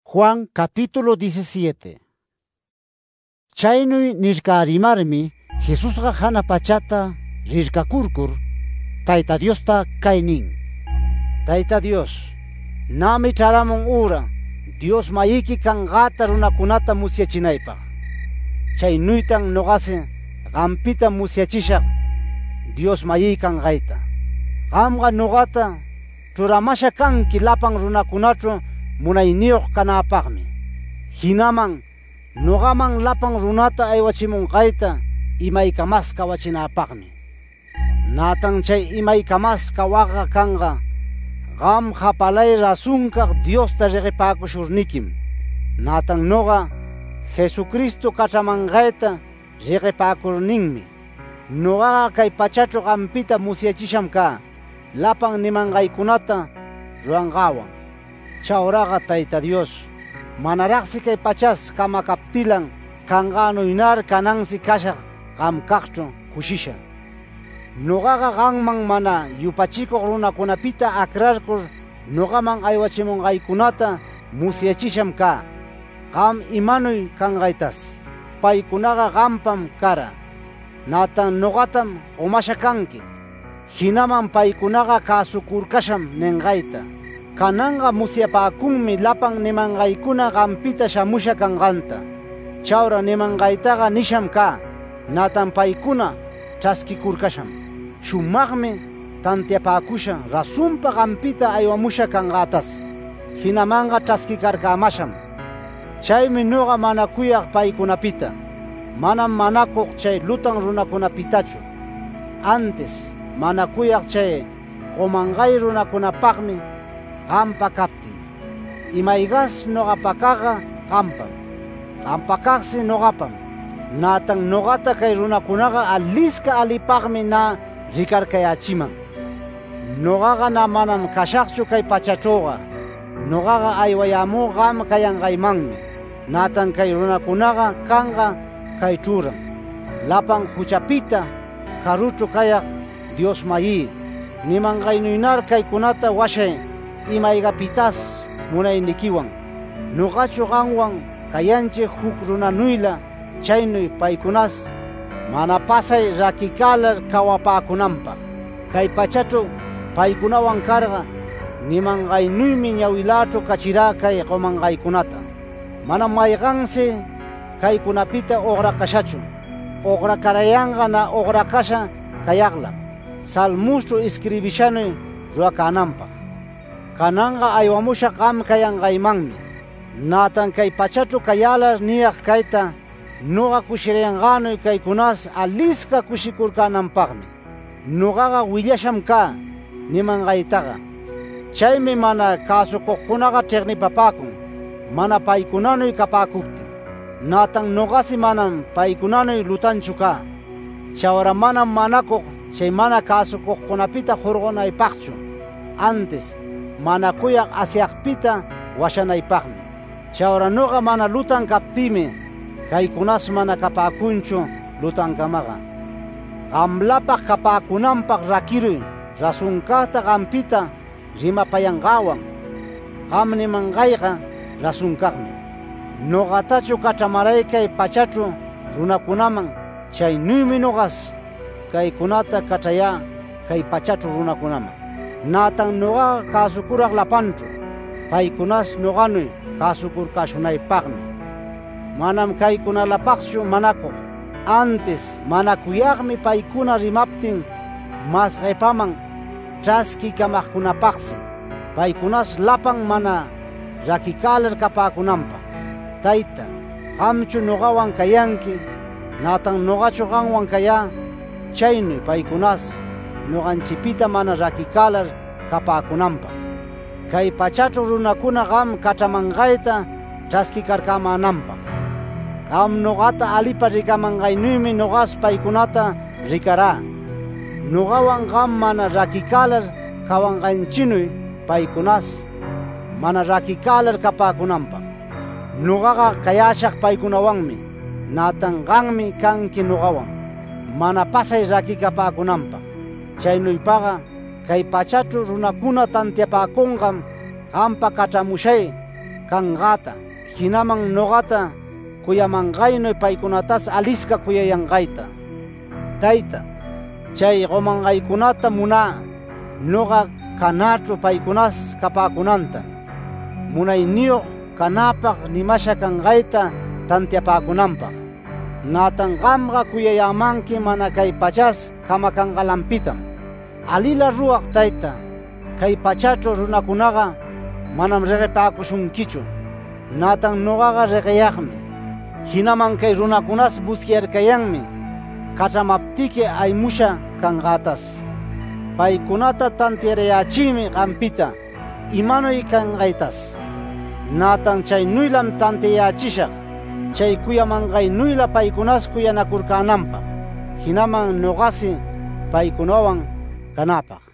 Juan capítulo 17. Chaynuy nirkarimarmi Jesusqa hana pachata rirkakurkur Tayta Diosta kay nin: Tayta Dios, nami charamun ura Dios mayiki kanqata runakunata musyachinaypaq. Chaynuytan noqasi qampita musyachishaq Dios mayi kanqayta. Qamqa noqata churamasha kanki lapan runakunachu munayniyuq kanapaqmi. Hinaman noqaman lapan runata aywachimunqayta imaykamas kawachinapaqmi. Natan chay imaykamas kawaqa kanqa qam hapalay rasunkaq Diosta riqipakushurnikim. Natan noqa Jesucristo kach'amanqayta riqipakurninmi. Noqaqa kay pachachu qampita musyachisham ka, lapan nimanqaykunata ruranqawan. Chawraqa Tayta Dios, manaraqsi kay pachas kamakaptilan kanqanuynar kanansi kashaq qam kaqchu kushisha. Noqaqa qamman mana yupachikuq runakunapita akrarkur noqaman aywachimunqaykunata musyachisham ka. Qam imanuy kanqaytas, paykunaqa qampam kara. Natan noqatam umasha kanki, hinaman paykunaqa kasukurkasham ninqayta. Kananqa musyapakunmi lapan nimanqaykuna qampita shamusha kanqanta. Chawra nimanqaytaqa nisham ka, natan paykuna ch'askikurkasham. Shumaqmi tantiapakusha rasunpa qampita aywamusha kanqatas, hinamanqa ch'askikarkamasham. Chaymi noqa mana kuyaq paykunapita, manam manakuq chay lutan runakunapitachu. Antes mana kuyaq chay qomanqay runakunapaqmi qampa kaptin. Imayqas noqapaqqa qampam, qampaqaqsi noqapam. Natan noqata kay runakunaqa alisqa alipaqmi na rikarkayachiman. Noqaqa na manam kashaqchu kay pachachawqa. Noqaqa aywayamú qam kayanqaymanmi. Natan kay runakunaqa kanqa kay churan, lapan huchapita karuchu kayaq Dios mayi. Nimanqaynuynar kaykunata washay imaygapitas munaynikiwan. Noqachu qamwan kayanchik huk runanuyla, chaynuy paykunas mana pasay rakikalar kawapakunanpaq. Kay pachachu paykunawan karqa nimanqaynuymi ñawilachu kachirá kay qomanqaykunata. Mana mayqansi kaykunapita uqrakashachu. Uqrakarayanqa na uqrakasha kayaqlam, salmustu iskribishanuy ruwakananpaq. Kananqa aywamusha qam kayanqaymanmi. Natan kay pachachu kayalar niyaq kayta noqa kushirayanqanuy kaykunas alisqa kushikurkananpaqmi. Noqaqa willasham ka nimanqaytaqa. Chaymi mana kasukuqkunaqa tiqnipapakun, mana paykunanuy kapakuptin. Natan noqasi manam paykunanuy lutanchu ka. Chawra manam manakuq chay mana kasukuqkunapita hurqunaypaqchu. Antes mana kuyaq asyaqpita washanaypaqmi. Chawra noqa mana lutan kaptimi kaykunas mana kapakunchu lutankamaqa. Qamlapaq kapakunanpaq rakiruy rasunkaqta qampita rimapayanqawan. Qam nimanqayqa rasunkaqmi. Noqatachu kach'amaray kay pachachu runakunaman, chaynuymi noqas kaykunata kach'ayá kay pachachu runakunaman. Natan noqaqa kasukuraq lapanchu, paykunas noqanuy kasukurkashunaypaqmi. Manam kaykunalapaqchu manakuq. Antes manakuyaqmi paykuna rimaptin mas qhipaman ch'askikamaqkunapaqsi, paykunas lapan mana rakikalar kapakunanpaq. Tayta, qamchu noqawan kayanki, natan noqachu qamwan kayá, chaynuy paykunas noqanchipita mana rakikalar kapakunanpaq. Kay pachachu runakuna qam kach'amanqayta ch'askikarkamananpaq. Qam noqata alipa rikamanqaynuymi noqas paykunata rikará. Noqawan qam mana rakikalar kawanqanchinuy paykunas mana rakikalar kapakunanpaq. Noqaqa kayashaq paykunawanmi, natan qammi kanki noqawan, mana pasay rakikapakunanpaq. Chaynuypaqa kay pachachu runakuna tantiapakunqam qampa kach'amushay kanqata, hinaman noqata kuyamanqaynuy paykunatas alisqa kuyayanqayta. Tayta, chay qomanqaykunata munä noqa kanäćhu paykunas kapäkunanta, munayniyuq kanapaq nimasha kanqayta tantiapäkunanpaq. Nätan qamqa kuyayamanki mana kay pachas kamakanqalanpitam. Alila ruwaq tayta, kay pachaćhu runakunaqa manam reqipäkushunkichu. Nätan noqaqa reqiyaqmi. Hinaman kay runakunas busquiyarkayanmi kach'amaptiki aymusha kanqatas. Paykunata tantiarayachiymi qampita imanuy kanqaytas. Nätan chaynuylam tantiayachishaq chay kuyamanqaynuyla paykunas kuyanakurkänanpaq, hinaman noqasi paykunawan kanapaq.